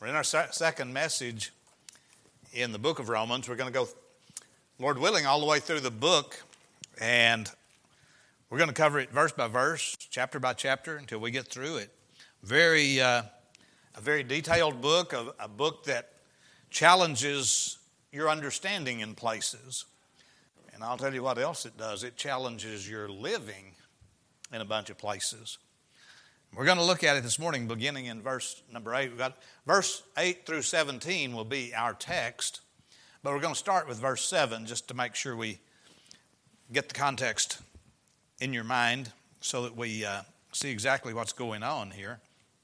We're in our second message in the book of Romans. We're going to go, Lord willing, all the way through the book, and we're going to cover it verse by verse, chapter by chapter, until we get through it. A very detailed book, a book that challenges your understanding in places. And I'll tell you what else it does. It challenges your living in a bunch of places. We're going to look at it this morning beginning in verse number 8. We've got verse 8 through 17 will be our text. But we're going to start with verse 7 just to make sure we get the context in your mind so that we see exactly what's going on here.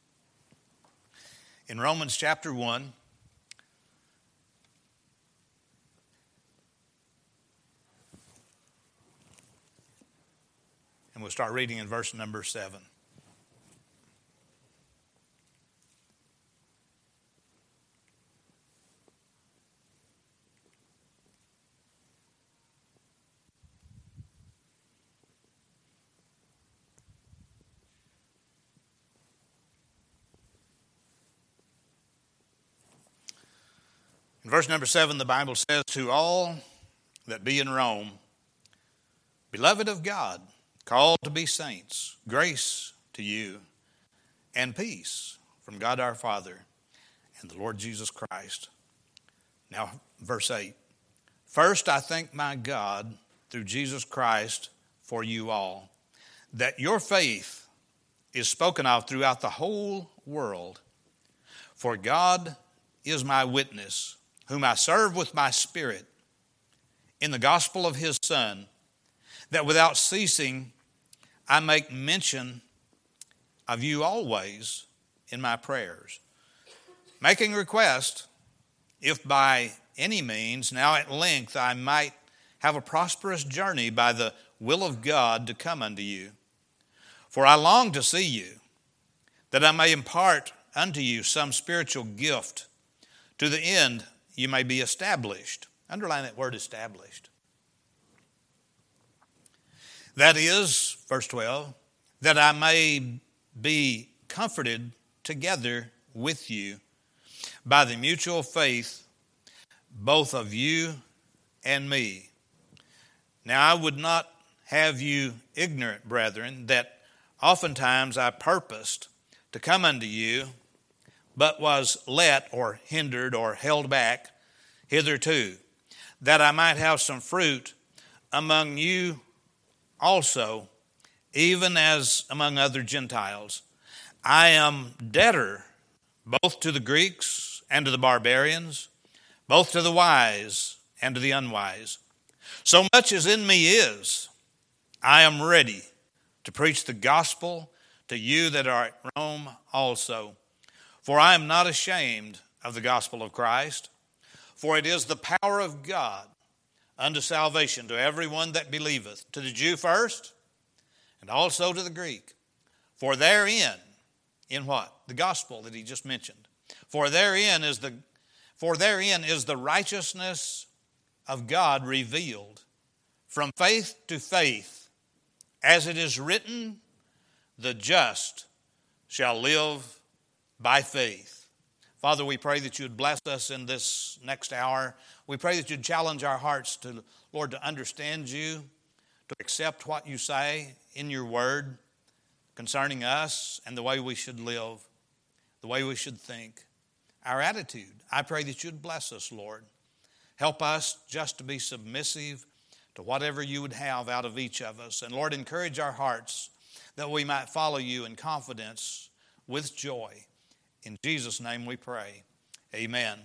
In Romans chapter 1, and we'll start reading in verse number 7. In verse number 7, the Bible says, "To all that be in Rome, beloved of God, called to be saints, grace to you and peace from God our Father and the Lord Jesus Christ." Now, verse 8, "First I thank my God through Jesus Christ for you all, that your faith is spoken of throughout the whole world. For God is my witness, whom I serve with my spirit in the gospel of his Son, that without ceasing I make mention of you always in my prayers, making request, if by any means now at length I might have a prosperous journey by the will of God to come unto you. For I long to see you, that I may impart unto you some spiritual gift, to the end you may be established." Underline that word, established. "That is," verse 12, "that I may be comforted together with you by the mutual faith, both of you and me. Now I would not have you ignorant, brethren, that oftentimes I purposed to come unto you, but was let or hindered or held back hitherto, that I might have some fruit among you also, even as among other Gentiles. I am debtor both to the Greeks and to the barbarians, both to the wise and to the unwise. So much as in me is, I am ready to preach the gospel to you that are at Rome also. For I am not ashamed of the gospel of Christ, for it is the power of God unto salvation to everyone that believeth, to the Jew first, and also to the Greek. For therein," in what? The gospel that he just mentioned. For therein is the righteousness of God revealed, from faith to faith, as it is written, the just shall live by faith." Father, we pray that you would bless us in this next hour. We pray that you'd challenge our hearts to, Lord, to understand you, to accept what you say in your word concerning us and the way we should live, the way we should think, our attitude. I pray that you'd bless us, Lord. Help us just to be submissive to whatever you would have out of each of us. And Lord, encourage our hearts that we might follow you in confidence with joy. In Jesus' name we pray. Amen.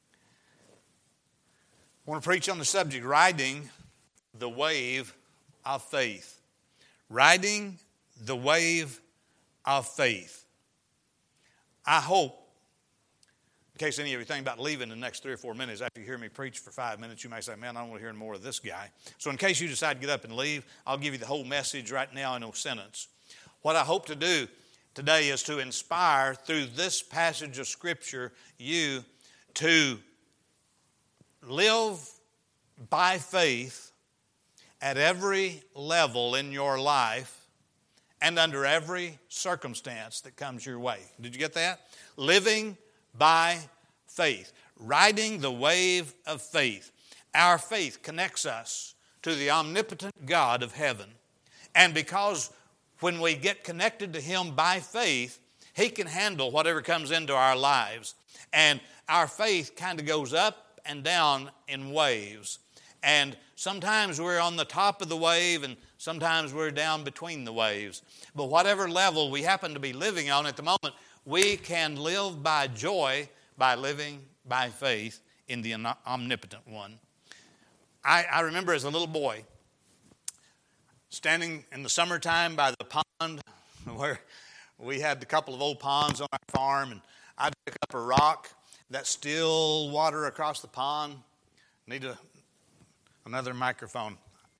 I want to preach on the subject, riding the wave of faith. Riding the wave of faith. I hope, in case any of you think about leaving in the next 3 or 4 minutes, after you hear me preach for 5 minutes, you may say, "Man, I don't want to hear more of this guy." So in case you decide to get up and leave, I'll give you the whole message right now in a sentence. What I hope to do today is to inspire, through this passage of Scripture, you to live by faith at every level in your life and under every circumstance that comes your way. Did you get that? Living by faith, riding the wave of faith. Our faith connects us to the omnipotent God of heaven. And because when we get connected to Him by faith, He can handle whatever comes into our lives. And our faith kind of goes up and down in waves. And sometimes we're on the top of the wave and sometimes we're down between the waves. But whatever level we happen to be living on at the moment, we can live by joy by living by faith in the omnipotent one. I remember as a little boy standing in the summertime by the pond where we had a couple of old ponds on our farm, and I'd pick up a rock, that still water across the pond. Need another microphone.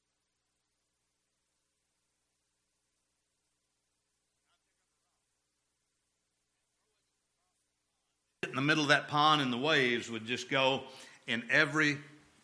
In the middle of that pond, and the waves would just go in every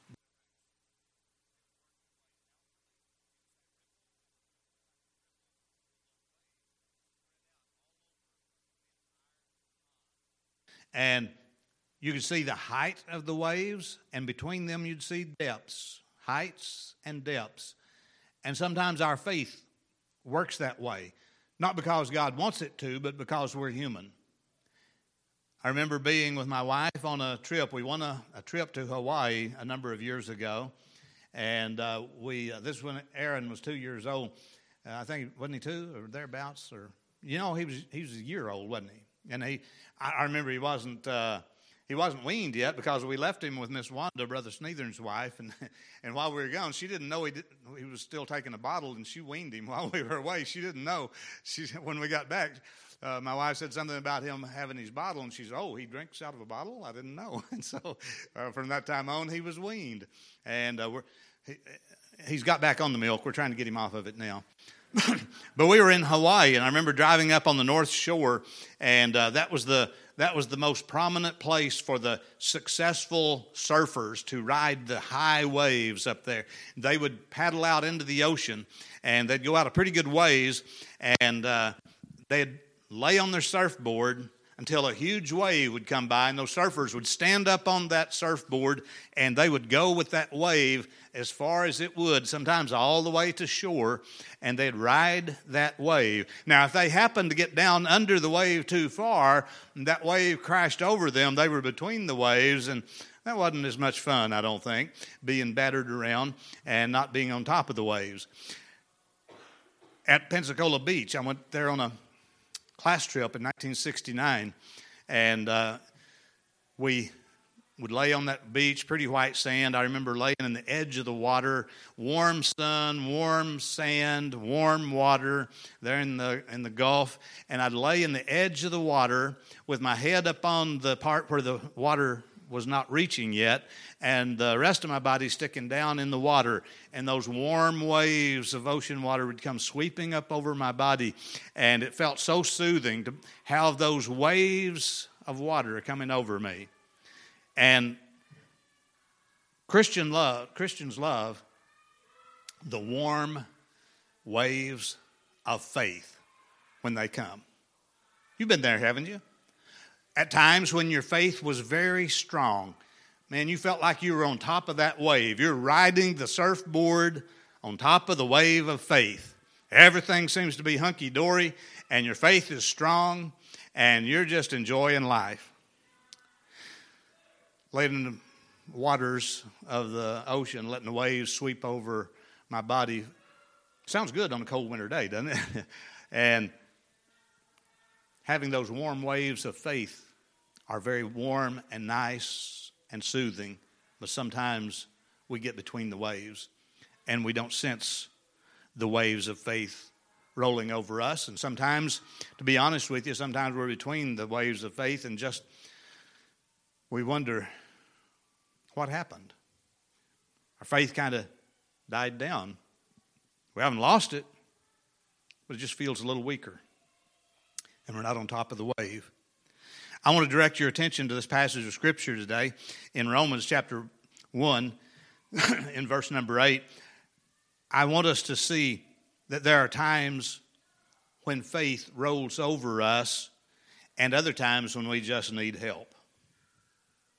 and you could see the height of the waves, and between them you'd see depths, heights and depths. And sometimes our faith works that way, not because God wants it to, but because we're human. I remember being with my wife on a trip. We won a trip to Hawaii a number of years ago, and this is when Aaron was 2 years old. I think, wasn't he 2 or thereabouts? Or he was a year old, wasn't he? And I remember he wasn't weaned yet, because we left him with Miss Wanda, Brother Sneathern's wife, and while we were gone, she didn't know he was still taking a bottle, and she weaned him while we were away. She didn't know. When we got back, my wife said something about him having his bottle, and she said, "Oh, he drinks out of a bottle? I didn't know." And so from that time on, he was weaned, and he's got back on the milk. We're trying to get him off of it now. But we were in Hawaii, and I remember driving up on the North Shore, and that was the most prominent place for the successful surfers to ride the high waves up there. They would paddle out into the ocean, and they'd go out a pretty good ways, and they'd lay on their surfboard until a huge wave would come by, and those surfers would stand up on that surfboard, and they would go with that wave as far as it would, sometimes all the way to shore, and they'd ride that wave. Now, if they happened to get down under the wave too far, and that wave crashed over them, they were between the waves, and that wasn't as much fun, I don't think, being battered around and not being on top of the waves. At Pensacola Beach, I went there on a class trip in 1969, and we would lay on that beach, pretty white sand. I remember laying in the edge of the water, warm sun, warm sand, warm water there in the Gulf, and I'd lay in the edge of the water with my head up on the part where the water was not reaching yet, and the rest of my body sticking down in the water, and those warm waves of ocean water would come sweeping up over my body, and it felt so soothing to have those waves of water coming over me. And Christians love the warm waves of faith when they come. You've been there, haven't you? At times when your faith was very strong, man, you felt like you were on top of that wave. You're riding the surfboard on top of the wave of faith. Everything seems to be hunky-dory, and your faith is strong, and you're just enjoying life. Laying in the waters of the ocean, letting the waves sweep over my body. Sounds good on a cold winter day, doesn't it? And having those warm waves of faith are very warm and nice and soothing, but sometimes we get between the waves and we don't sense the waves of faith rolling over us. And sometimes, to be honest with you, sometimes we're between the waves of faith and just we wonder what happened. Our faith kind of died down. We haven't lost it, but it just feels a little weaker. And we're not on top of the wave. I want to direct your attention to this passage of Scripture today in Romans chapter 1, in verse number 8. I want us to see that there are times when faith rolls over us and other times when we just need help.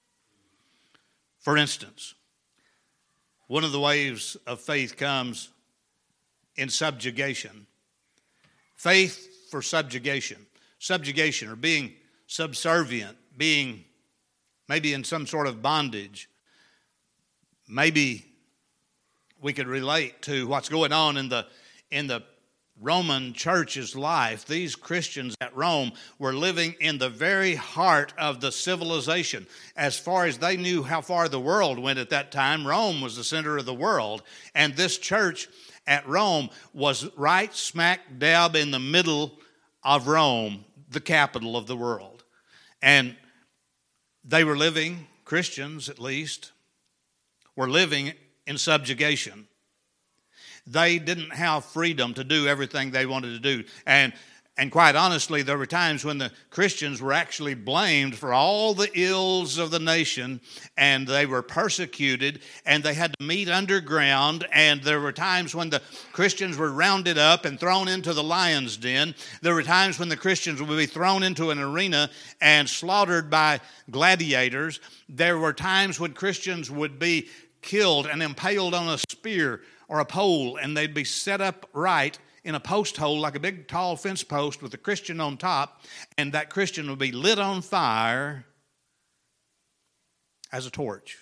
For instance, one of the waves of faith comes in subjugation. Faith for subjugation. Subjugation, or being subservient, being maybe in some sort of bondage. Maybe we could relate to what's going on in the Roman church's life. These Christians at Rome were living in the very heart of the civilization. As far as they knew how far the world went at that time, Rome was the center of the world. And this church at Rome was right smack dab in the middle of Rome, the capital of the world. And they were living, Christians at least, were living in subjugation. They didn't have freedom to do everything they wanted to do. And quite honestly, there were times when the Christians were actually blamed for all the ills of the nation, and they were persecuted, and they had to meet underground, and there were times when the Christians were rounded up and thrown into the lion's den. There were times when the Christians would be thrown into an arena and slaughtered by gladiators. There were times when Christians would be killed and impaled on a spear or a pole, and they'd be set up right in a post hole like a big tall fence post with a Christian on top, and that Christian would be lit on fire as a torch.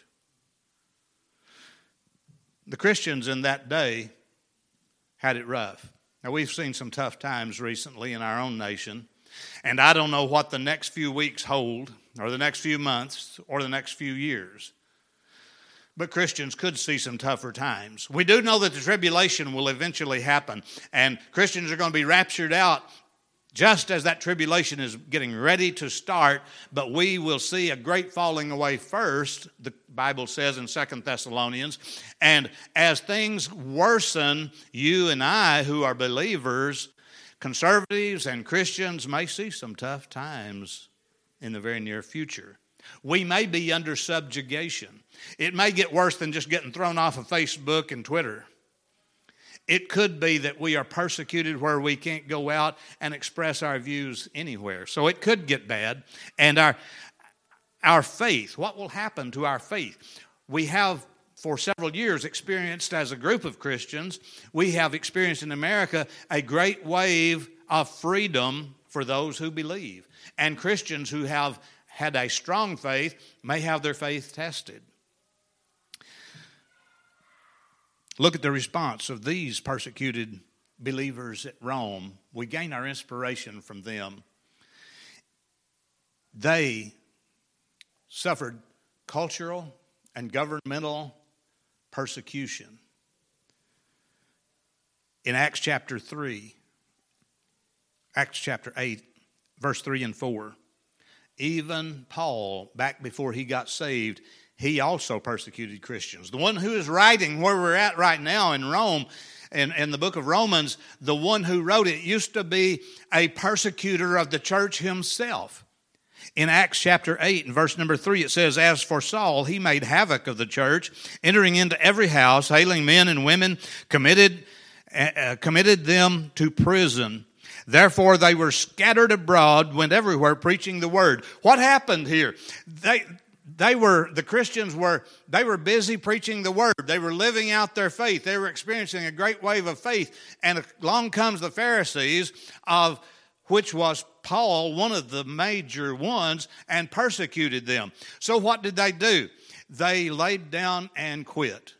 The Christians in that day had it rough. Now, we've seen some tough times recently in our own nation, and I don't know what the next few weeks hold, or the next few months, or the next few years. But Christians could see some tougher times. We do know that the tribulation will eventually happen, and Christians are going to be raptured out just as that tribulation is getting ready to start, but we will see a great falling away first, the Bible says in 2 Thessalonians, and as things worsen, you and I who are believers, conservatives and Christians may see some tough times in the very near future. We may be under subjugation. It may get worse than just getting thrown off of Facebook and Twitter. It could be that we are persecuted where we can't go out and express our views anywhere. So it could get bad. And our faith, what will happen to our faith? We have for several years experienced as a group of Christians, we have experienced in America a great wave of freedom for those who believe. And Christians who have had a strong faith may have their faith tested. Look at the response of these persecuted believers at Rome. We gain our inspiration from them. They suffered cultural and governmental persecution. In Acts chapter 8, verse 3 and 4, even Paul, back before he got saved, he also persecuted Christians. The one who is writing where we're at right now in Rome, in the book of Romans, the one who wrote it used to be a persecutor of the church himself. In Acts chapter 8 and verse number 3, it says, "As for Saul, he made havoc of the church, entering into every house, hailing men and women, committed them to prison. Therefore, they were scattered abroad, went everywhere preaching the word." What happened here? The Christians were busy preaching the word. They were living out their faith. They were experiencing a great wave of faith. And along comes the Pharisees, of which was Paul, one of the major ones, and persecuted them. So what did they do? They laid down and quit.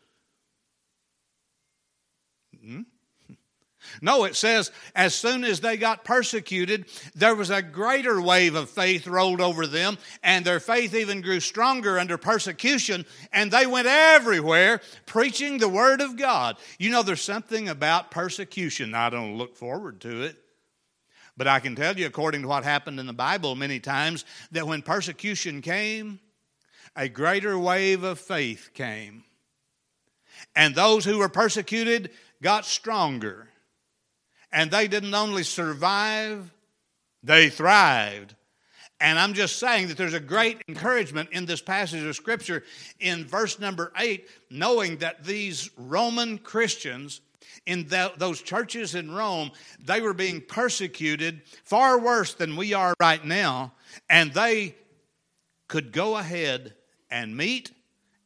No, it says as soon as they got persecuted, there was a greater wave of faith rolled over them, and their faith even grew stronger under persecution, and they went everywhere preaching the word of God. You know, there's something about persecution. I don't look forward to it, but I can tell you, according to what happened in the Bible many times, that when persecution came, a greater wave of faith came. And those who were persecuted got stronger. And they didn't only survive, they thrived. And I'm just saying that there's a great encouragement in this passage of Scripture in verse number 8, knowing that these Roman Christians in those churches in Rome, they were being persecuted far worse than we are right now. And they could go ahead and meet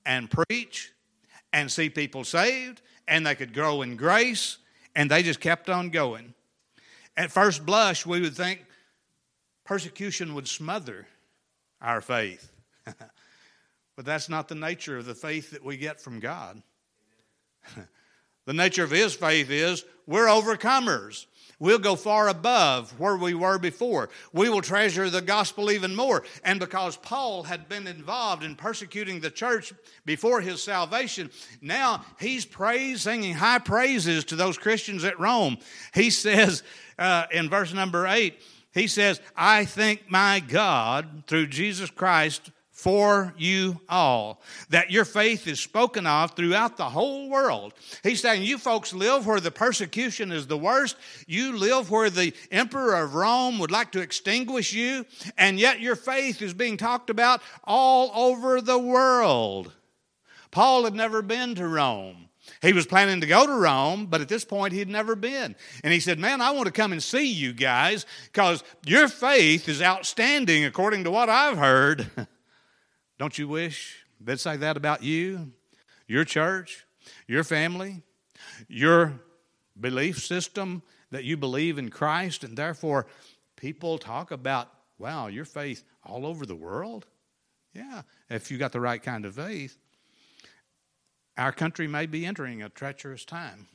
and preach and see people saved, and they could grow in grace, and they just kept on going. At first blush, we would think persecution would smother our faith. But that's not the nature of the faith that we get from God. The nature of His faith is we're overcomers. We'll go far above where we were before. We will treasure the gospel even more. And because Paul had been involved in persecuting the church before his salvation, now he's singing high praises to those Christians at Rome. He says in verse number 8, he says, I thank my God through Jesus Christ for you all, that your faith is spoken of throughout the whole world. He's saying you folks live where the persecution is the worst. You live where the emperor of Rome would like to extinguish you, and yet your faith is being talked about all over the world. Paul had never been to Rome. He was planning to go to Rome, but at this point he had never been. And he said, man, I want to come and see you guys because your faith is outstanding according to what I've heard. Don't you wish they'd say that about you, your church, your family, your belief system, that you believe in Christ, and therefore people talk about, wow, your faith all over the world? Yeah, if you got the right kind of faith. Our country may be entering a treacherous time.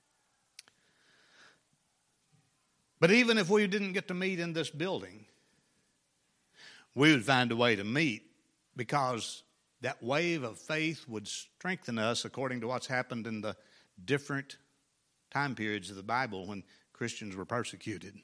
But even if we didn't get to meet in this building, we would find a way to meet, because that wave of faith would strengthen us according to what's happened in the different time periods of the Bible when Christians were persecuted.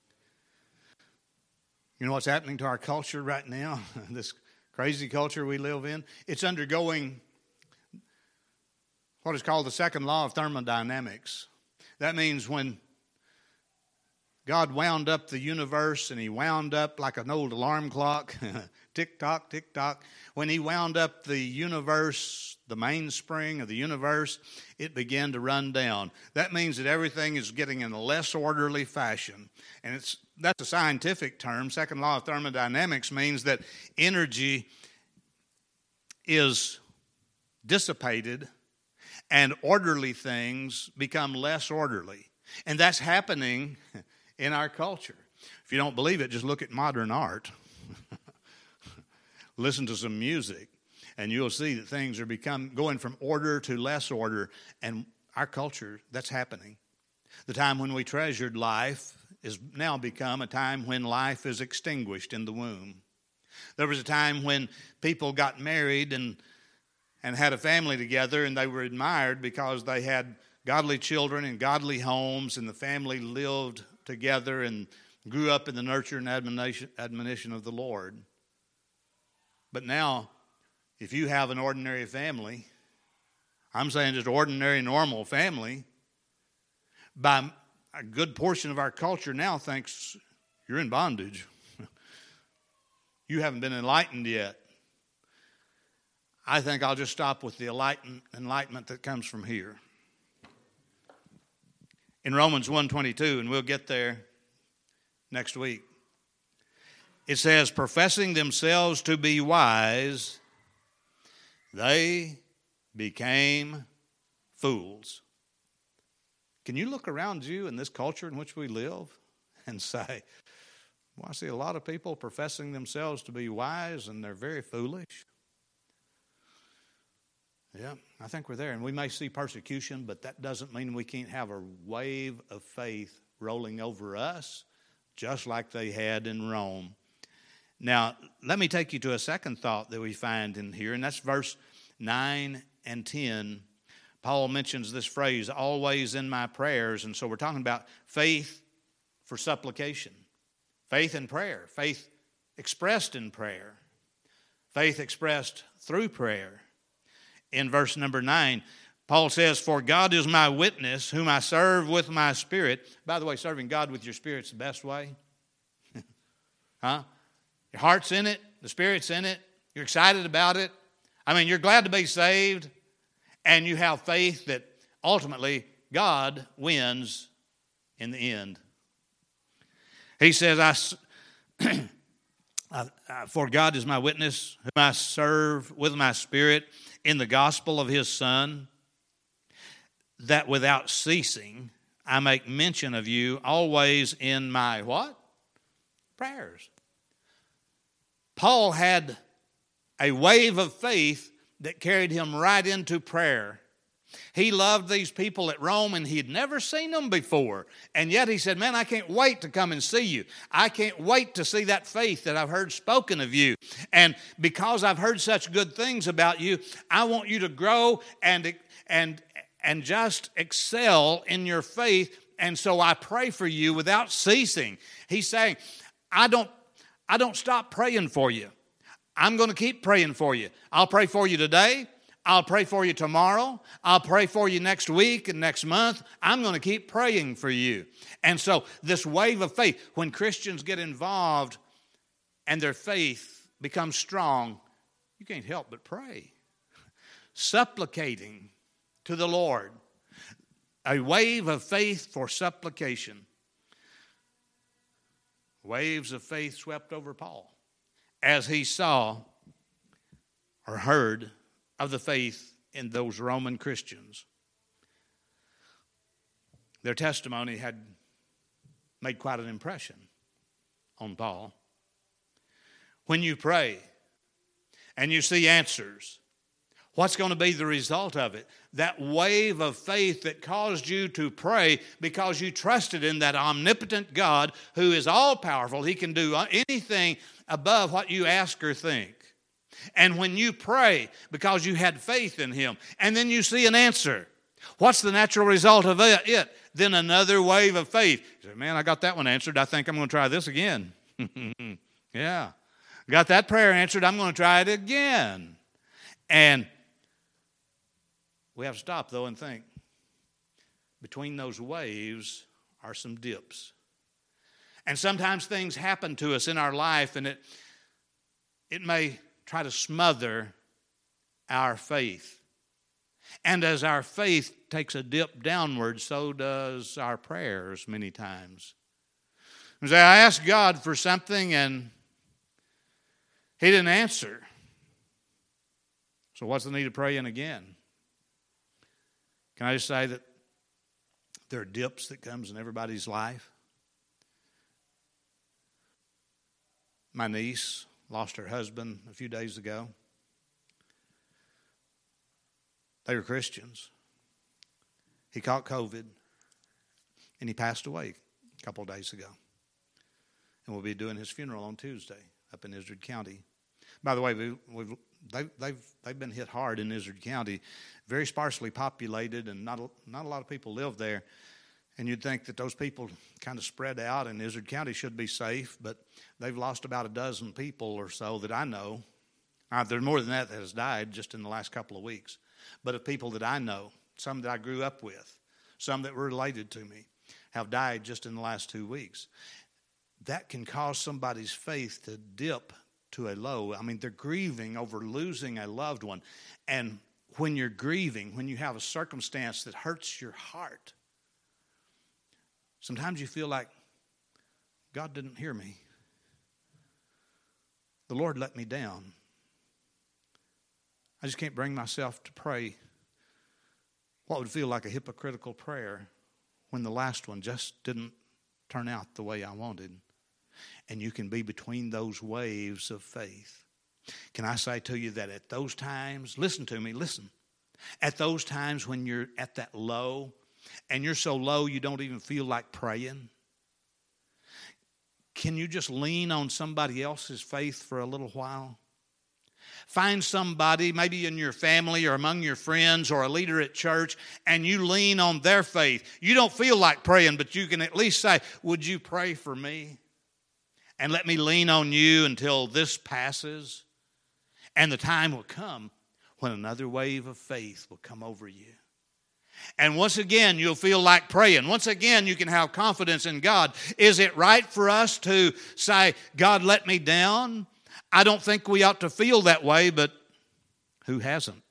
You know what's happening to our culture right now? This crazy culture we live in? It's undergoing what is called the second law of thermodynamics. That means when God wound up the universe, and He wound up like an old alarm clock, tick-tock, tick-tock. When He wound up the universe, the mainspring of the universe, it began to run down. That means that everything is getting in a less orderly fashion. And that's a scientific term. Second law of thermodynamics means that energy is dissipated and orderly things become less orderly. And that's happening in our culture. If you don't believe it, just look at modern art. Listen to some music, and you'll see that things are going from order to less order. And our culture, that's happening. The time when we treasured life is now become a time when life is extinguished in the womb. There was a time when people got married and had a family together, and they were admired because they had godly children and godly homes, and the family lived together and grew up in the nurture and admonition of the Lord. But now, if you have an ordinary family, I'm saying just ordinary, normal family, by a good portion of our culture now thinks you're in bondage. You haven't been enlightened yet. I think I'll just stop with the enlightenment that comes from here. In Romans 1:22, and we'll get there next week, it says, professing themselves to be wise, they became fools. Can you look around you in this culture in which we live and say, well, I see a lot of people professing themselves to be wise, and they're very foolish? Yeah, I think we're there. And we may see persecution, but that doesn't mean we can't have a wave of faith rolling over us, just like they had in Rome. Now, let me take you to a second thought that we find in here, and that's verse 9 and 10. Paul mentions this phrase, always in my prayers. And so we're talking about faith for supplication, faith in prayer, faith expressed in prayer, faith expressed through prayer. In verse number 9, Paul says, for God is my witness, whom I serve with my spirit. By the way, serving God with your spirit's the best way. Huh? Your heart's in it, the Spirit's in it, you're excited about it. I mean, you're glad to be saved, and you have faith that ultimately God wins in the end. He says, For God is my witness, whom I serve with my spirit in the gospel of his Son, that without ceasing I make mention of you always in my what? Prayers. Paul had a wave of faith that carried him right into prayer. He loved these people at Rome, and he had never seen them before. And yet he said, man, I can't wait to come and see you. I can't wait to see that faith that I've heard spoken of you. And because I've heard such good things about you, I want you to grow and just excel in your faith. And so I pray for you without ceasing. He's saying, I don't stop praying for you. I'm going to keep praying for you. I'll pray for you today. I'll pray for you tomorrow. I'll pray for you next week and next month. I'm going to keep praying for you. And so this wave of faith, when Christians get involved and their faith becomes strong, you can't help but pray. Supplicating to the Lord. A wave of faith for supplication. Waves of faith swept over Paul as he saw or heard of the faith in those Roman Christians. Their testimony had made quite an impression on Paul. When you pray and you see answers, what's going to be the result of it? That wave of faith that caused you to pray because you trusted in that omnipotent God who is all-powerful. He can do anything above what you ask or think. And when you pray because you had faith in him, and then you see an answer, what's the natural result of it? Then another wave of faith. You say, man, I got that one answered. I think I'm going to try this again. Yeah. Got that prayer answered. I'm going to try it again. And we have to stop, though, and think. Between those waves are some dips. And sometimes things happen to us in our life, and it may try to smother our faith. And as our faith takes a dip downward, so does our prayers many times. You say, I asked God for something, and he didn't answer. So what's the need of praying again? Can I just say that there are dips that comes in everybody's life? My niece lost her husband a few days ago. They were Christians. He caught COVID, and he passed away a couple of days ago. And we'll be doing his funeral on Tuesday up in Izard County. By the way, they've been hit hard in Izard County, very sparsely populated, and not a lot of people live there. And you'd think that those people kind of spread out, and Izard County should be safe, but they've lost about a dozen people or so that I know. There's more than that has died just in the last couple of weeks. But of people that I know, some that I grew up with, some that were related to me, have died just in the last 2 weeks. That can cause somebody's faith to dip to a low. I mean, they're grieving over losing a loved one. And when you're grieving, when you have a circumstance that hurts your heart, sometimes you feel like God didn't hear me. The Lord let me down. I just can't bring myself to pray what would feel like a hypocritical prayer when the last one just didn't turn out the way I wanted. And you can be between those waves of faith. Can I say to you that at those times, listen to me, listen. At those times when you're at that low, and you're so low you don't even feel like praying, can you just lean on somebody else's faith for a little while? Find somebody, maybe in your family or among your friends or a leader at church, and you lean on their faith. You don't feel like praying, but you can at least say, would you pray for me? And let me lean on you until this passes. And the time will come when another wave of faith will come over you. And once again, you'll feel like praying. Once again, you can have confidence in God. Is it right for us to say, God let me down? I don't think we ought to feel that way, but who hasn't?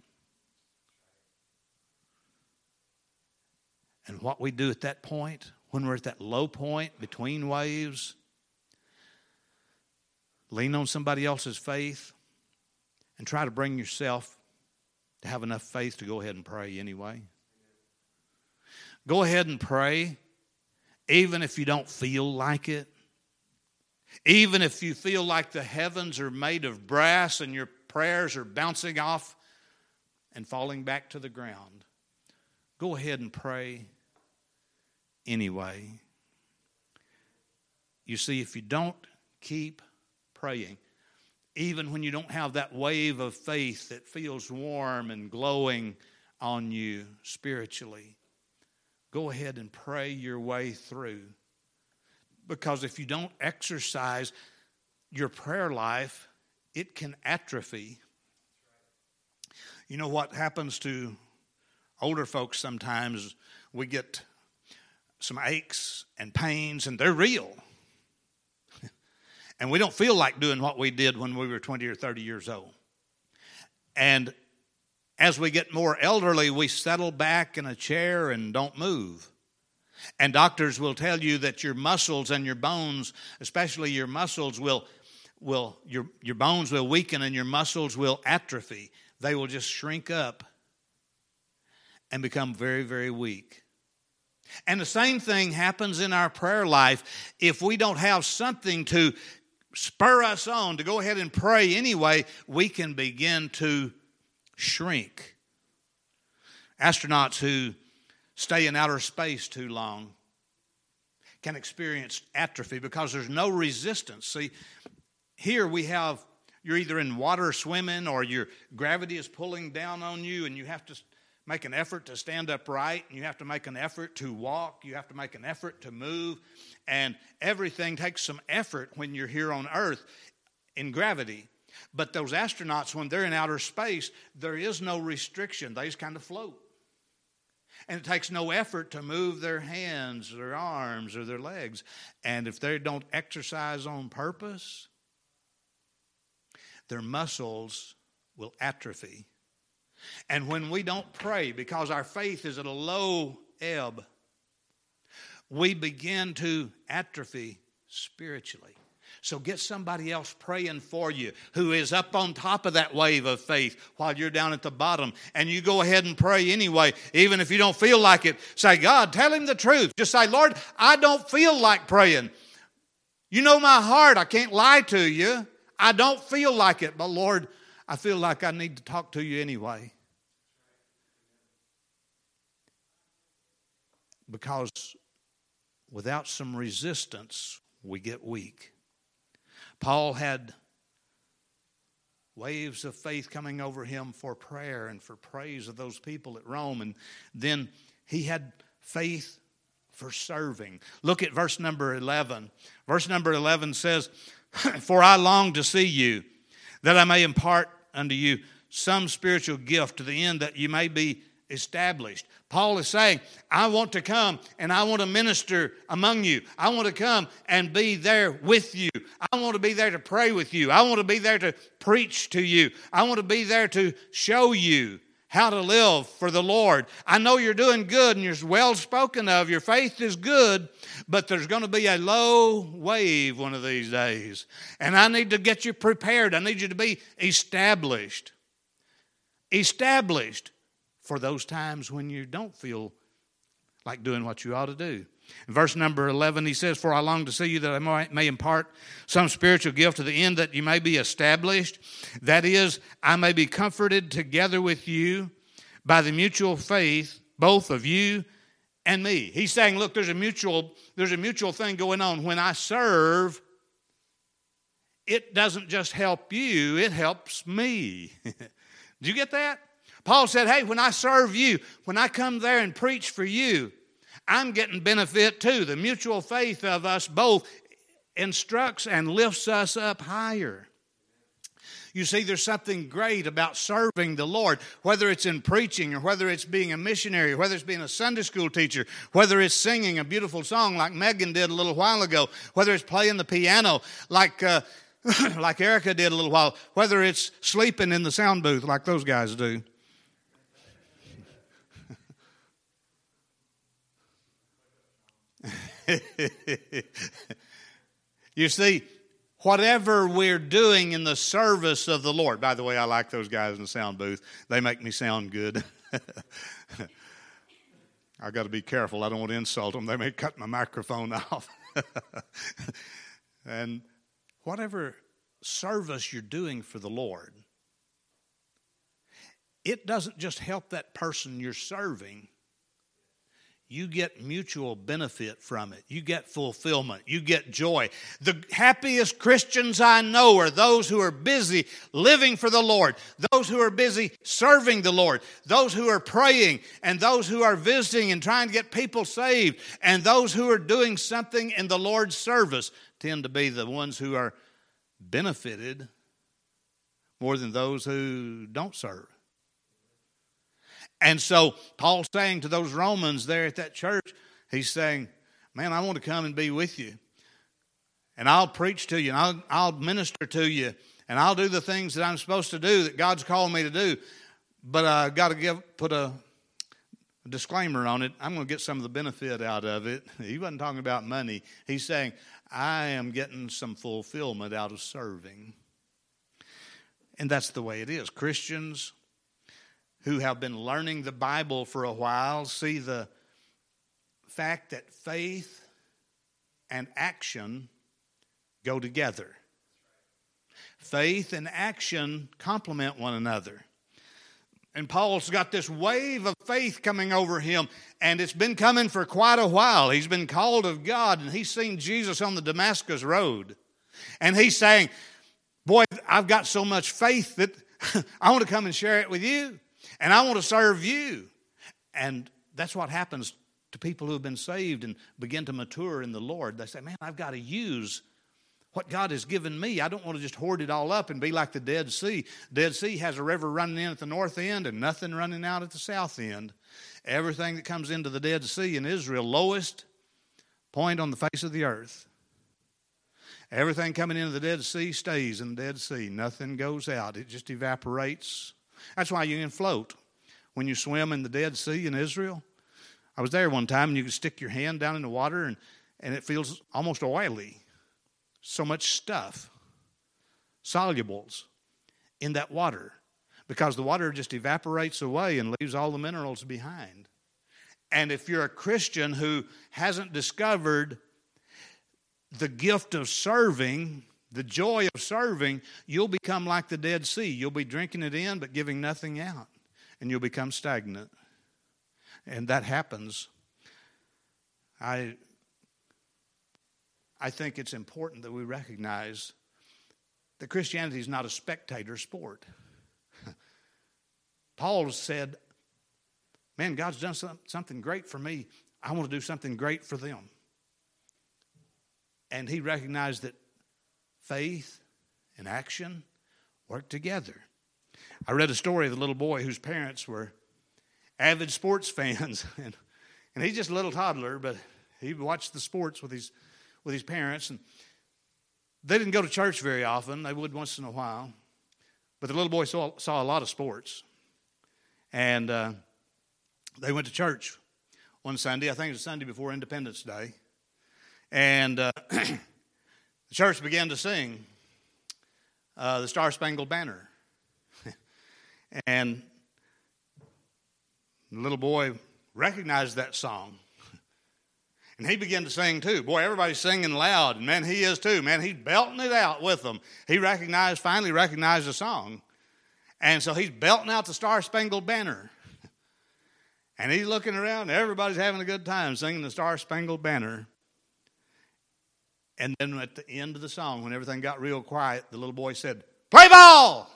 And what we do at that point, when we're at that low point between waves, lean on somebody else's faith and try to bring yourself to have enough faith to go ahead and pray anyway. Go ahead and pray, even if you don't feel like it. Even if you feel like the heavens are made of brass and your prayers are bouncing off and falling back to the ground. Go ahead and pray anyway. You see, if you don't keep praying, even when you don't have that wave of faith that feels warm and glowing on you spiritually, go ahead and pray your way through. Because if you don't exercise your prayer life, it can atrophy. You know what happens to older folks sometimes? We get some aches and pains, and they're real. And we don't feel like doing what we did when we were 20 or 30 years old. And as we get more elderly, we settle back in a chair and don't move. And doctors will tell you that your muscles and your bones, especially your muscles, your bones will weaken and your muscles will atrophy. They will just shrink up and become very, very weak. And the same thing happens in our prayer life. If we don't have something to spur us on to go ahead and pray anyway, we can begin to shrink. Astronauts who stay in outer space too long can experience atrophy because there's no resistance. See, here we have, you're either in water swimming or your gravity is pulling down on you and you have to make an effort to stand upright, and you have to make an effort to walk, you have to make an effort to move, and everything takes some effort when you're here on Earth in gravity. But those astronauts, when they're in outer space, there is no restriction. They just kind of float. And it takes no effort to move their hands, their arms, or their legs. And if they don't exercise on purpose, their muscles will atrophy. And when we don't pray, because our faith is at a low ebb, we begin to atrophy spiritually. So get somebody else praying for you who is up on top of that wave of faith while you're down at the bottom. And you go ahead and pray anyway, even if you don't feel like it. Say, God, tell him the truth. Just say, Lord, I don't feel like praying. You know my heart. I can't lie to you. I don't feel like it. But Lord, I feel like I need to talk to you anyway. Because without some resistance, we get weak. Paul had waves of faith coming over him for prayer and for praise of those people at Rome. And then he had faith for serving. Look at verse number 11. Verse number 11 says, For I long to see you, that I may impart unto you some spiritual gift, to the end that you may be established. Paul is saying, I want to come and I want to minister among you. I want to come and be there with you. I want to be there to pray with you. I want to be there to preach to you. I want to be there to show you how to live for the Lord. I know you're doing good and you're well spoken of. Your faith is good, but there's going to be a low wave one of these days. And I need to get you prepared. I need you to be established. Established for those times when you don't feel like doing what you ought to do. In verse number 11, he says, For I long to see you that I may impart some spiritual gift, to the end that you may be established. That is, I may be comforted together with you by the mutual faith, both of you and me. He's saying, look, there's a mutual thing going on. When I serve, it doesn't just help you, it helps me. Did you get that? Paul said, hey, when I serve you, when I come there and preach for you, I'm getting benefit too. The mutual faith of us both instructs and lifts us up higher. You see, there's something great about serving the Lord, whether it's in preaching or whether it's being a missionary, whether it's being a Sunday school teacher, whether it's singing a beautiful song like Megan did a little while ago, whether it's playing the piano like Erica did a little while, whether it's sleeping in the sound booth like those guys do. You see, whatever we're doing in the service of the Lord. By the way, I like those guys in the sound booth. They make me sound good. I've got to be careful. I don't want to insult them. They may cut my microphone off. And whatever service you're doing for the Lord, it doesn't just help that person you're serving. You get mutual benefit from it. You get fulfillment. You get joy. The happiest Christians I know are those who are busy living for the Lord, those who are busy serving the Lord, those who are praying, and those who are visiting and trying to get people saved, and those who are doing something in the Lord's service tend to be the ones who are benefited more than those who don't serve. And so Paul's saying to those Romans there at that church, he's saying, man, I want to come and be with you. And I'll preach to you, and I'll minister to you, and I'll do the things that I'm supposed to do, that God's called me to do. But I've got to put a disclaimer on it. I'm going to get some of the benefit out of it. He wasn't talking about money. He's saying, I am getting some fulfillment out of serving. And that's the way it is. Christians who have been learning the Bible for a while see the fact that faith and action go together. Faith and action complement one another. And Paul's got this wave of faith coming over him, and it's been coming for quite a while. He's been called of God, and he's seen Jesus on the Damascus road. And he's saying, boy, I've got so much faith that I want to come and share it with you. And I want to serve you. And that's what happens to people who have been saved and begin to mature in the Lord. They say, man, I've got to use what God has given me. I don't want to just hoard it all up and be like the Dead Sea. Dead Sea has a river running in at the north end and nothing running out at the south end. Everything that comes into the Dead Sea in Israel, lowest point on the face of the earth. Everything coming into the Dead Sea stays in the Dead Sea. Nothing goes out. It just evaporates. That's why you can float. When you swim in the Dead Sea in Israel, I was there one time and you could stick your hand down in the water and it feels almost oily. So much stuff, solubles in that water because the water just evaporates away and leaves all the minerals behind. And if you're a Christian who hasn't discovered the gift of serving, the joy of serving, you'll become like the Dead Sea. You'll be drinking it in but giving nothing out. And you'll become stagnant. And that happens. I think it's important that we recognize that Christianity is not a spectator sport. Paul said, man, God's done something great for me. I want to do something great for them. And he recognized that faith and action work together. I read a story of a little boy whose parents were avid sports fans. And he's just a little toddler, but he watched the sports with his parents. And they didn't go to church very often. They would once in a while. But the little boy saw a lot of sports. And they went to church one Sunday. I think it was Sunday before Independence Day. And the church began to sing the Star Spangled Banner. And the little boy recognized that song. And he began to sing too. Boy, everybody's singing loud. And man, he is too. Man, he's belting it out with them. He finally recognized the song. And so he's belting out the Star Spangled Banner. And he's looking around. Everybody's having a good time singing the Star Spangled Banner. And then at the end of the song, when everything got real quiet, the little boy said, "Play ball!"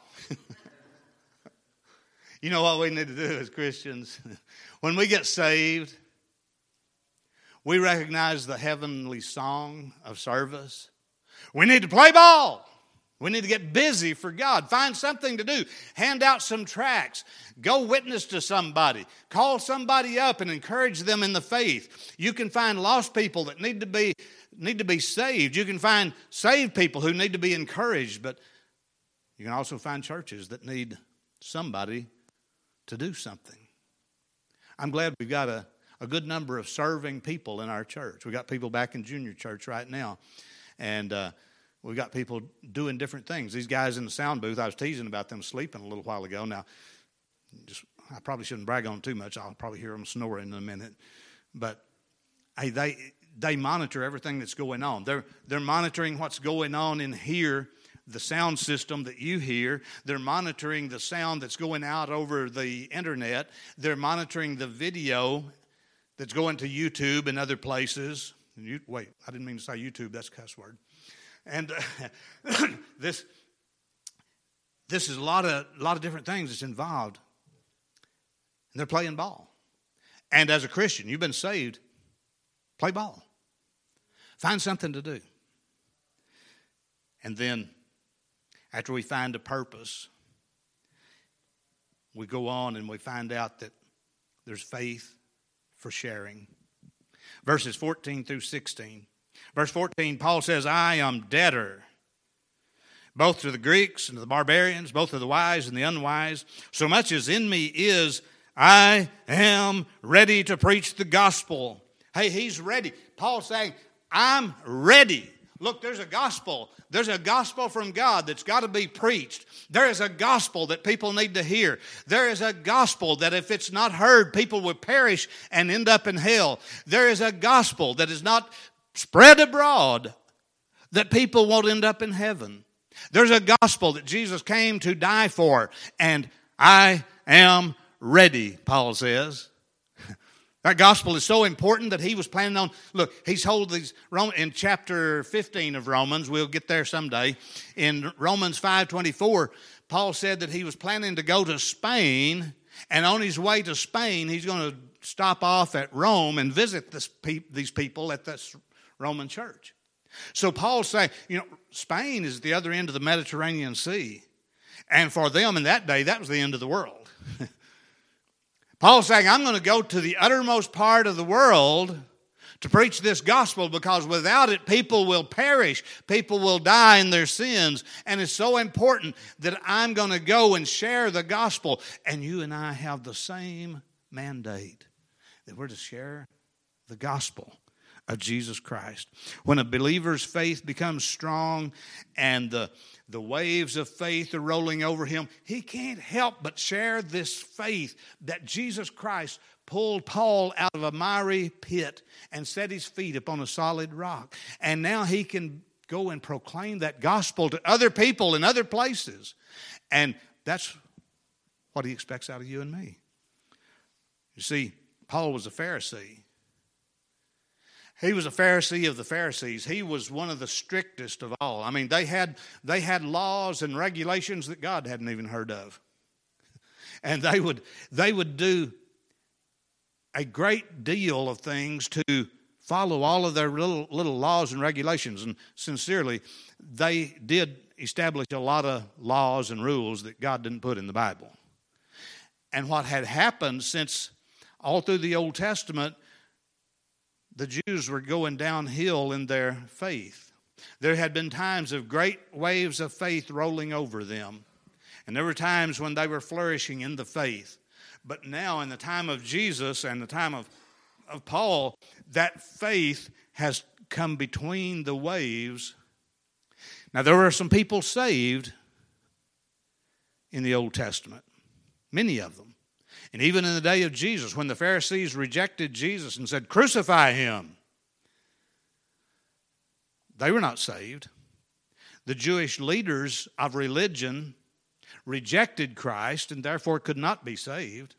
You know what we need to do as Christians? When we get saved, we recognize the heavenly song of service. We need to play ball. We need to get busy for God. Find something to do. Hand out some tracts. Go witness to somebody. Call somebody up and encourage them in the faith. You can find lost people that need to be saved. You can find saved people who need to be encouraged. But you can also find churches that need somebody to do something. I'm glad we've got a good number of serving people in our church. We've got people back in junior church right now. And We've got people doing different things. These guys in the sound booth, I was teasing about them sleeping a little while ago. Now, I probably shouldn't brag on them too much. I'll probably hear them snoring in a minute. But hey, they monitor everything that's going on. They're monitoring what's going on in here, the sound system that you hear. They're monitoring the sound that's going out over the internet. They're monitoring the video that's going to YouTube and other places. Wait, I didn't mean to say YouTube. That's a cuss word. And this is a lot of different things that's involved. And they're playing ball. And as a Christian, you've been saved, play ball. Find something to do. And then, after we find a purpose, we go on and we find out that there's faith for sharing. Verses 14 through 16. Verse 14, Paul says, I am debtor, both to the Greeks and to the barbarians, both to the wise and the unwise. So much as in me is, I am ready to preach the gospel. Hey, he's ready. Paul's saying, I'm ready. Look, there's a gospel. There's a gospel from God that's got to be preached. There is a gospel that people need to hear. There is a gospel that if it's not heard, people will perish and end up in hell. There is a gospel that is not spread abroad that people won't end up in heaven. There's a gospel that Jesus came to die for, and I am ready, Paul says. That gospel is so important that he was planning on, look, he's told these, in chapter 15 of Romans, we'll get there someday, in Romans 5:24, Paul said that he was planning to go to Spain, and on his way to Spain, he's going to stop off at Rome and visit these people at this Roman church. So Paul's saying, Spain is the other end of the Mediterranean Sea, and for them in that day, that was the end of the world. Paul's saying, I'm going to go to the uttermost part of the world to preach this gospel because without it, people will perish. People will die in their sins. And it's so important that I'm going to go and share the gospel. And you and I have the same mandate that we're to share the gospel of Jesus Christ. When a believer's faith becomes strong and the waves of faith are rolling over him, he can't help but share this faith that Jesus Christ pulled Paul out of a miry pit and set his feet upon a solid rock. And now he can go and proclaim that gospel to other people in other places. And that's what he expects out of you and me. You see, Paul was a Pharisee. He was a Pharisee of the Pharisees. He was one of the strictest of all. I mean, they had laws and regulations that God hadn't even heard of. And they would do a great deal of things to follow all of their little laws and regulations. And sincerely, they did establish a lot of laws and rules that God didn't put in the Bible. And what had happened since all through the Old Testament, the Jews were going downhill in their faith. There had been times of great waves of faith rolling over them. And there were times when they were flourishing in the faith. But now in the time of Jesus and the time of Paul, that faith has come between the waves. Now there were some people saved in the Old Testament. Many of them. And even in the day of Jesus, when the Pharisees rejected Jesus and said, crucify him, they were not saved. The Jewish leaders of religion rejected Christ and therefore could not be saved.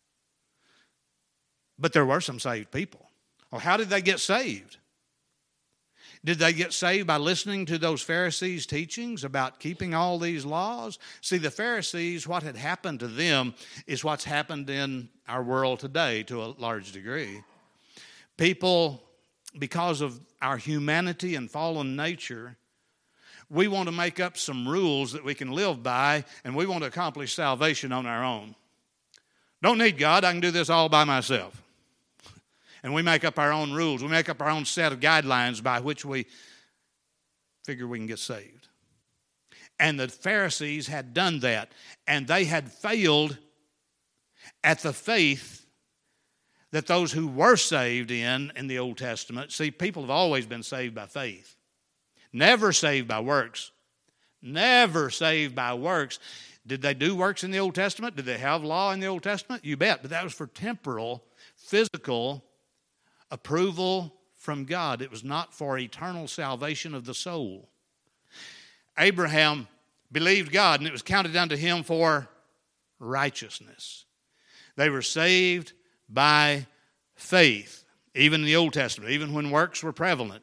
But there were some saved people. Well, how did they get saved? Did they get saved by listening to those Pharisees' teachings about keeping all these laws? See, the Pharisees, what had happened to them is what's happened in our world today to a large degree. People, because of our humanity and fallen nature, we want to make up some rules that we can live by, and we want to accomplish salvation on our own. Don't need God, I can do this all by myself. And we make up our own rules. We make up our own set of guidelines by which we figure we can get saved. And the Pharisees had done that. And they had failed at the faith that those who were saved in the Old Testament. See, people have always been saved by faith. Never saved by works. Never saved by works. Did they do works in the Old Testament? Did they have law in the Old Testament? You bet. But that was for temporal, physical approval from God. It was not for eternal salvation of the soul. Abraham believed God, and it was counted unto him for righteousness. They were saved by faith, even in the Old Testament, even when works were prevalent.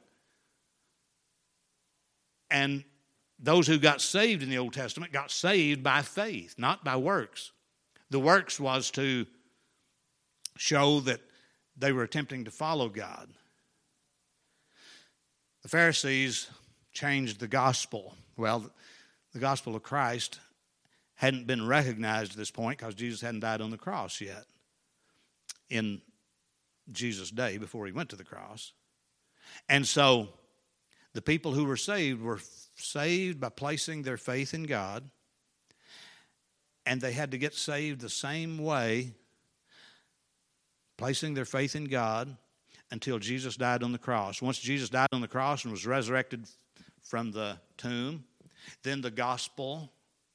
And those who got saved in the Old Testament got saved by faith, not by works. The works was to show that they were attempting to follow God. The Pharisees changed the gospel. Well, the gospel of Christ hadn't been recognized at this point because Jesus hadn't died on the cross yet in Jesus' day before he went to the cross. And so the people who were saved by placing their faith in God, and they had to get saved the same way, placing their faith in God until Jesus died on the cross. Once Jesus died on the cross and was resurrected from the tomb, then the gospel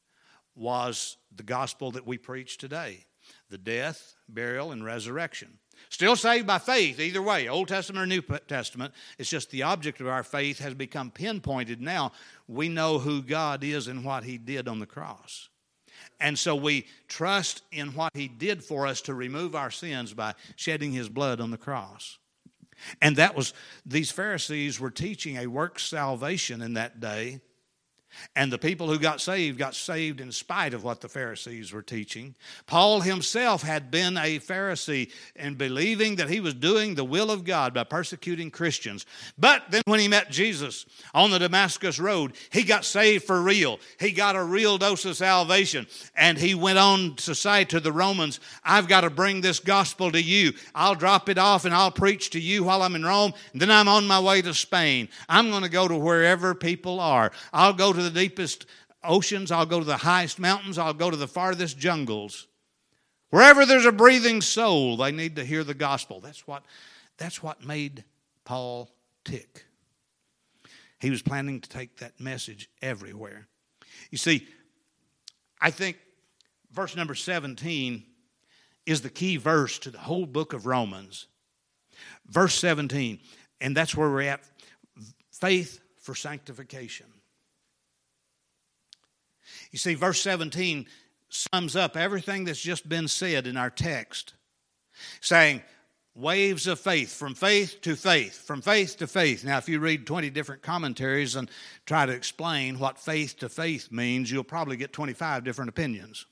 was the gospel that we preach today. The death, burial, and resurrection. Still saved by faith, either way, Old Testament or New Testament. It's just the object of our faith has become pinpointed now. We know who God is and what he did on the cross. And so we trust in what he did for us to remove our sins by shedding his blood on the cross. And that was, these Pharisees were teaching a works salvation in that day. And the people who got saved in spite of what the Pharisees were teaching. Paul himself had been a Pharisee and believing that he was doing the will of God by persecuting Christians. But then when he met Jesus on the Damascus Road, he got saved for real. He got a real dose of salvation. And he went on to say to the Romans, I've got to bring this gospel to you. I'll drop it off and I'll preach to you while I'm in Rome. And then I'm on my way to Spain. I'm going to go to wherever people are. I'll go to the deepest oceans. I'll go to the highest mountains. I'll go to the farthest jungles. Wherever there's a breathing soul, they need to hear the gospel. That's what made Paul tick. He was planning to take that message everywhere. You see, I think verse number 17 is the key verse to the whole book of Romans. Verse 17, and that's where we're at. Faith for sanctification. You see, verse 17 sums up everything that's just been said in our text, saying waves of faith, from faith to faith, from faith to faith. Now, if you read 20 different commentaries and try to explain what faith to faith means, you'll probably get 25 different opinions.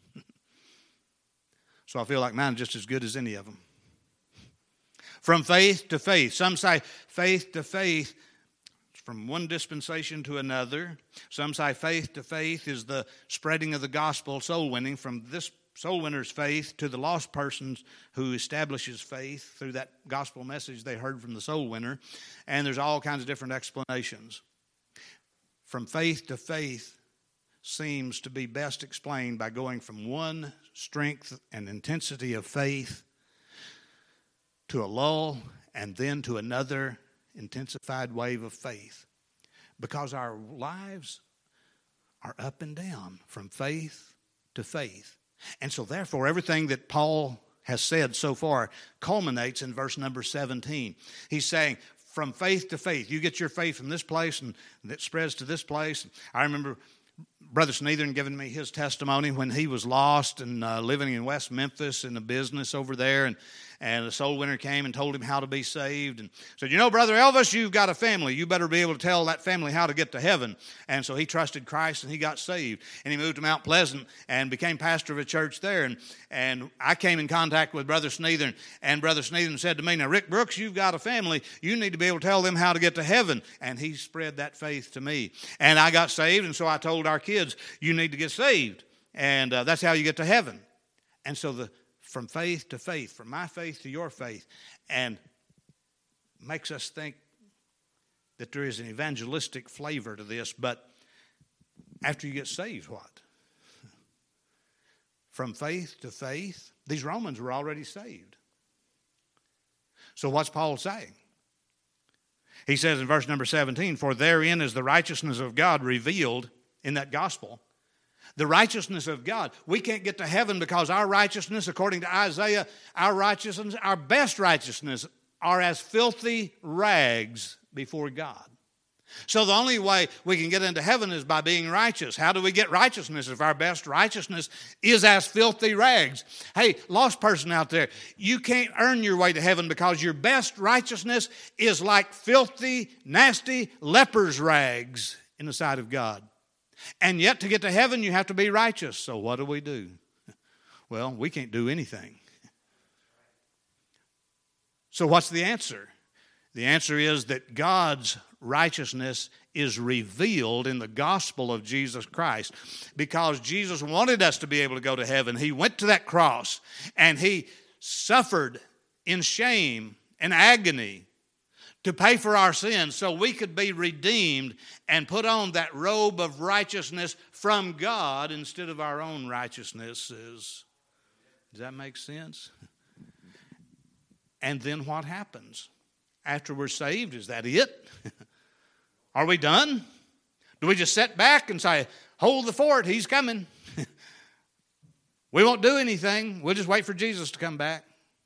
So I feel like mine's just as good as any of them. From faith to faith. Some say faith to faith from one dispensation to another. Some say faith to faith is the spreading of the gospel, soul winning, from this soul winner's faith to the lost person's who establishes faith through that gospel message they heard from the soul winner. And there's all kinds of different explanations. From faith to faith seems to be best explained by going from one strength and intensity of faith to a lull and then to another intensified wave of faith, because our lives are up and down from faith to faith. And so therefore everything that Paul has said so far culminates in verse number 17. He's saying from faith to faith. You get your faith from this place and it spreads to this place. I remember Brother Sneathern giving me his testimony when he was lost and living in West Memphis in a business over there. And a soul winner came and told him how to be saved and said, you know, Brother Elvis, you've got a family. You better be able to tell that family how to get to heaven. And so he trusted Christ and he got saved. And he moved to Mount Pleasant and became pastor of a church there. And I came in contact with Brother Sneathern. And Brother Sneathern said to me, now, Rick Brooks, you've got a family. You need to be able to tell them how to get to heaven. And he spread that faith to me. And I got saved. And so I told our kids, you need to get saved. And that's how you get to heaven. And so from faith to faith, from my faith to your faith, and makes us think that there is an evangelistic flavor to this. But after you get saved, what? From faith to faith, these Romans were already saved. So what's Paul saying? He says in verse number 17, for therein is the righteousness of God revealed in that gospel. The righteousness of God. We can't get to heaven because our righteousness, according to Isaiah, our righteousness, our best righteousness are as filthy rags before God. So the only way we can get into heaven is by being righteous. How do we get righteousness if our best righteousness is as filthy rags? Hey, lost person out there, you can't earn your way to heaven because your best righteousness is like filthy, nasty leper's rags in the sight of God. And yet to get to heaven, you have to be righteous. So what do? Well, we can't do anything. So what's the answer? The answer is that God's righteousness is revealed in the gospel of Jesus Christ. Because Jesus wanted us to be able to go to heaven, He went to that cross and He suffered in shame and agony to pay for our sins so we could be redeemed and put on that robe of righteousness from God instead of our own righteousnesses. Does that make sense? And then what happens? After we're saved, is that it? Are we done? Do we just sit back and say, hold the fort, He's coming? We won't do anything. We'll just wait for Jesus to come back.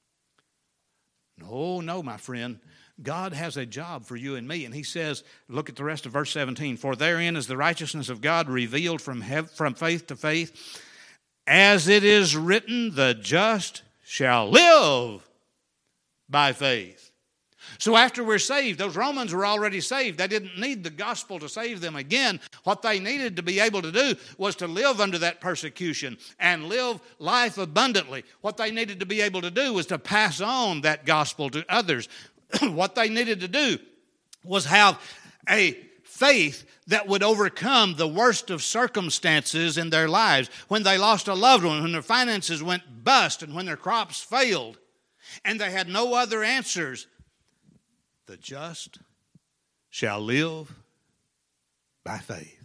No, my friend. God has a job for you and me. And He says, look at the rest of verse 17. For therein is the righteousness of God revealed from faith to faith. As it is written, the just shall live by faith. So after we're saved, those Romans were already saved. They didn't need the gospel to save them again. What they needed to be able to do was to live under that persecution and live life abundantly. What they needed to be able to do was to pass on that gospel to others. What they needed to do was have a faith that would overcome the worst of circumstances in their lives. When they lost a loved one, when their finances went bust, and when their crops failed, and they had no other answers, the just shall live by faith.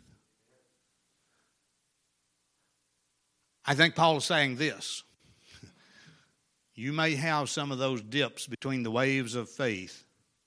I think Paul is saying this. You may have some of those dips between the waves of faith,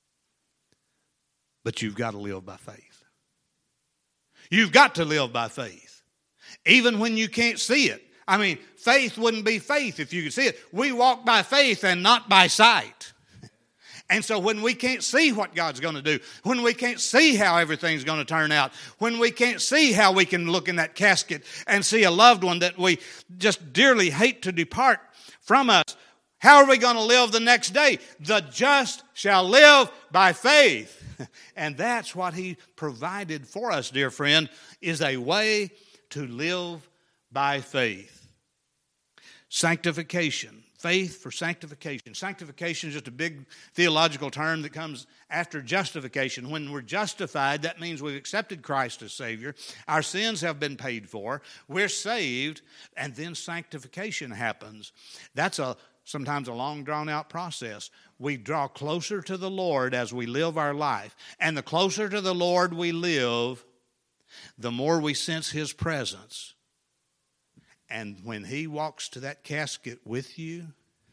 but you've got to live by faith. You've got to live by faith, even when you can't see it. I mean, faith wouldn't be faith if you could see it. We walk by faith and not by sight. And so when we can't see what God's going to do, when we can't see how everything's going to turn out, when we can't see how we can look in that casket and see a loved one that we just dearly hate to depart from us, how are we going to live the next day? The just shall live by faith. And that's what He provided for us, dear friend, is a way to live by faith. Sanctification. Faith for sanctification. Sanctification is just a big theological term that comes after justification. When we're justified, that means we've accepted Christ as Savior. Our sins have been paid for. We're saved, and then sanctification happens. That's sometimes a long, drawn-out process. We draw closer to the Lord as we live our life. And the closer to the Lord we live, the more we sense His presence. And when He walks to that casket with you,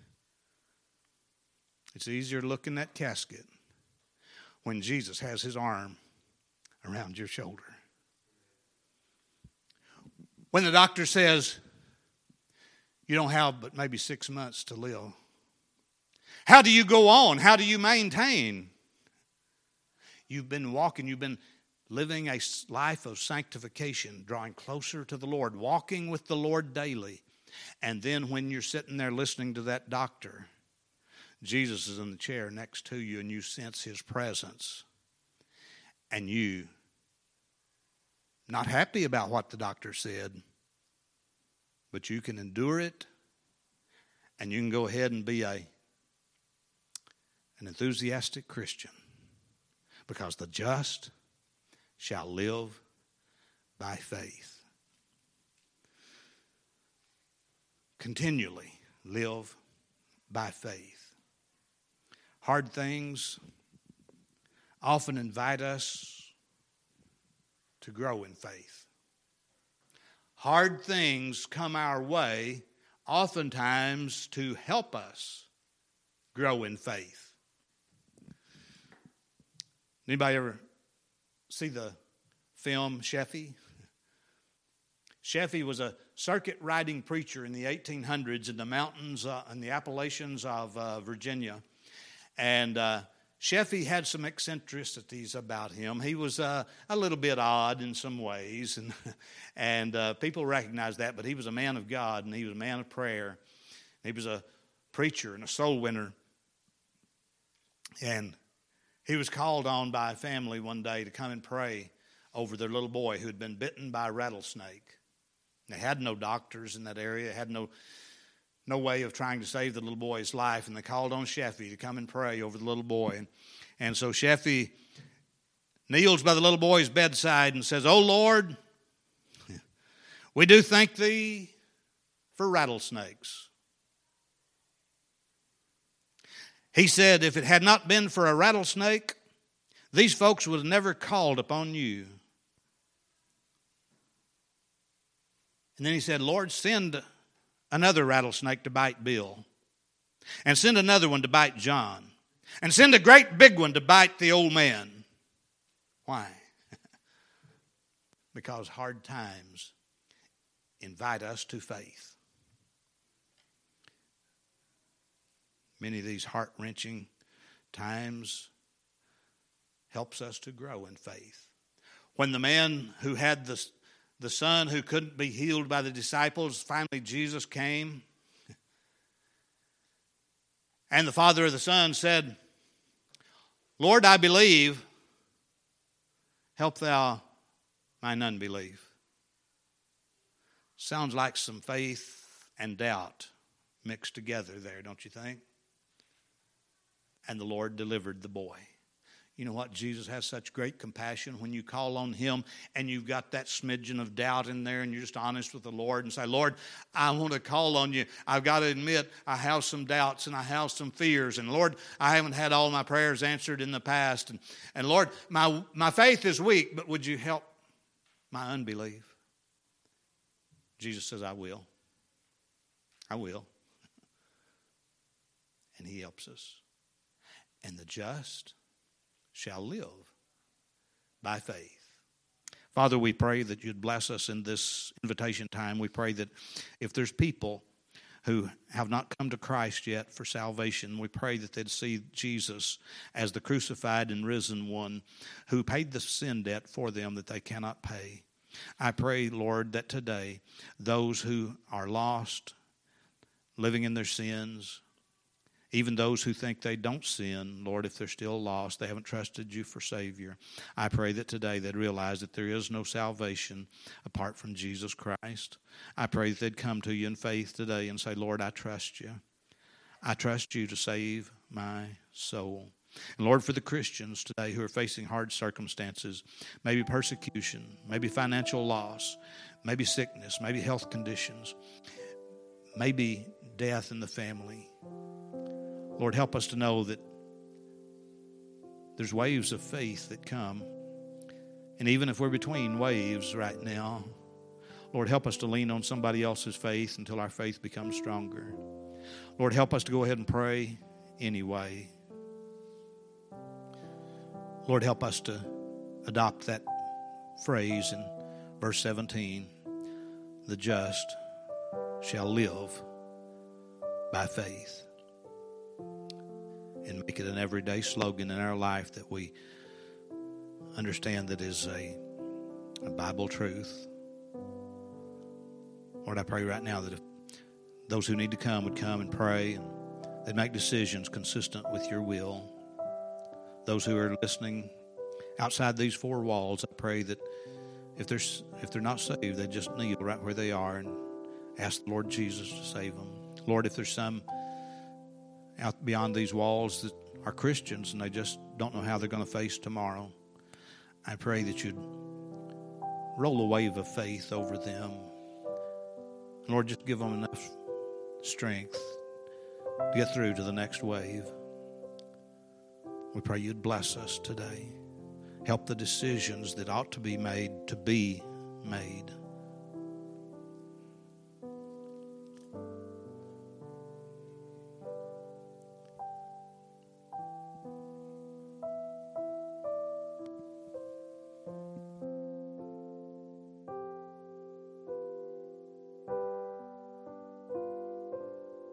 it's easier to look in that casket when Jesus has His arm around your shoulder. When the doctor says, you don't have but maybe 6 months to live. How do you go on? How do you maintain? You've been living a life of sanctification, drawing closer to the Lord, walking with the Lord daily. And then when you're sitting there listening to that doctor, Jesus is in the chair next to you and you sense His presence. And you, not happy about what the doctor said, but you can endure it and you can go ahead and be an enthusiastic Christian, because the just shall live by faith. Continually live by faith. Hard things often invite us to grow in faith. Hard things come our way oftentimes to help us grow in faith. Anybody ever see the film Sheffey? Sheffey was a circuit riding preacher in the 1800s in the mountains in the Appalachians of Virginia. And Sheffey had some eccentricities about him. He was a little bit odd in some ways, and people recognized that, but he was a man of God, and he was a man of prayer. He was a preacher and a soul winner. And he was called on by a family one day to come and pray over their little boy who had been bitten by a rattlesnake. They had no doctors in that area, had no way of trying to save the little boy's life, and they called on Sheffey to come and pray over the little boy. And so Sheffey kneels by the little boy's bedside and says, "Oh Lord, we do thank thee for rattlesnakes." He said, if it had not been for a rattlesnake, these folks would have never called upon you. And then he said, Lord, send another rattlesnake to bite Bill. And send another one to bite John. And send a great big one to bite the old man. Why? Because hard times invite us to faith. Many of these heart-wrenching times helps us to grow in faith. When the man who had the son who couldn't be healed by the disciples, finally Jesus came. And the father of the son said, Lord, I believe, help thou mine unbelief. Sounds like some faith and doubt mixed together there, don't you think? And the Lord delivered the boy. You know what? Jesus has such great compassion when you call on him and you've got that smidgen of doubt in there and you're just honest with the Lord and say, Lord, I want to call on you. I've got to admit I have some doubts and I have some fears. And Lord, I haven't had all my prayers answered in the past. And Lord, my faith is weak, but would you help my unbelief? Jesus says, I will. I will. And he helps us. And the just shall live by faith. Father, we pray that you'd bless us in this invitation time. We pray that if there's people who have not come to Christ yet for salvation, we pray that they'd see Jesus as the crucified and risen one who paid the sin debt for them that they cannot pay. I pray, Lord, that today those who are lost, living in their sins, even those who think they don't sin, Lord, if they're still lost, they haven't trusted you for Savior. I pray that today they'd realize that there is no salvation apart from Jesus Christ. I pray that they'd come to you in faith today and say, Lord, I trust you. I trust you to save my soul. And Lord, for the Christians today who are facing hard circumstances, maybe persecution, maybe financial loss, maybe sickness, maybe health conditions, maybe death in the family, Lord, help us to know that there's waves of faith that come. And even if we're between waves right now, Lord, help us to lean on somebody else's faith until our faith becomes stronger. Lord, help us to go ahead and pray anyway. Lord, help us to adopt that phrase in verse 17, the just shall live by faith. And make it an everyday slogan in our life that we understand that is a Bible truth. Lord, I pray right now that if those who need to come would come and pray and they'd make decisions consistent with your will. Those who are listening outside these four walls, I pray that if they're not saved, they just kneel right where they are and ask the Lord Jesus to save them. Lord, if there's some out beyond these walls that are Christians and they just don't know how they're going to face tomorrow, I pray that you'd roll a wave of faith over them. Lord, just give them enough strength to get through to the next wave. We pray you'd bless us today. Help the decisions that ought to be made to be made.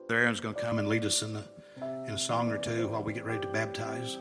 Aaron's going to come and lead us in a song or two while we get ready to baptize.